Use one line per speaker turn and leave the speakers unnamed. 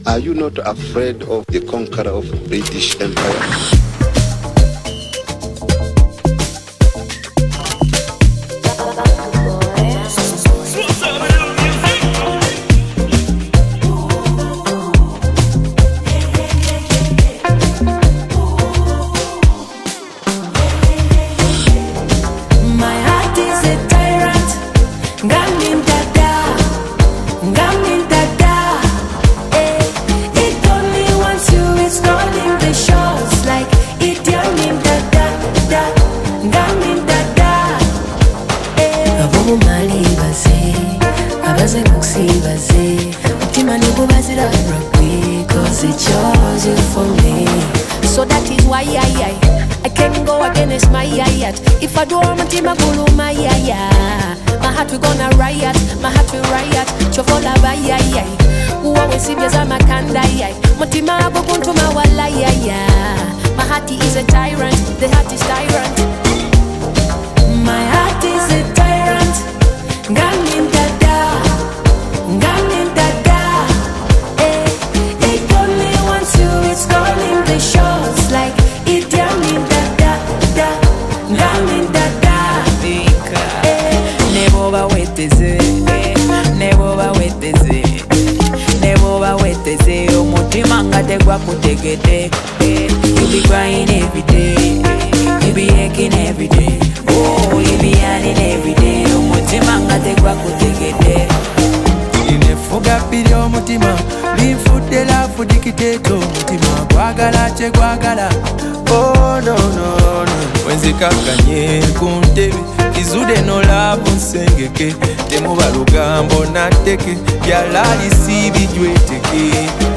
Are you not afraid of the conqueror of British Empire?
Cause it chose you for me. So that is why I can't go against my yayat. If I do my team, I go my yaya. My heart we gonna riot, my heart we riot. Chovola by yaya. Who always see me as I'm a kanda yay. Motima go to my wala yaya. My heart is a tyrant, the heart is tyrant. My heart is a tyrant. Gamin dada, gamin dada. It only wants you, it's calling the shots like it gamin dada, da, gamin dada.
Never baweteze, never baweteze, never baweteze. Umutima ngategwa kutegete. You be crying every day, you be aching every day. Oh, you be yearning every day. Umutima ngategwa kutegete.
Inefuga pili omutima, linfudela fudikiteto mutima. Gwagala che gwagala, oh no no no. Wenzikakanye kuntebe, izude no labu nsengeke. Temuba lugambo nateke, byalali si bijweteke.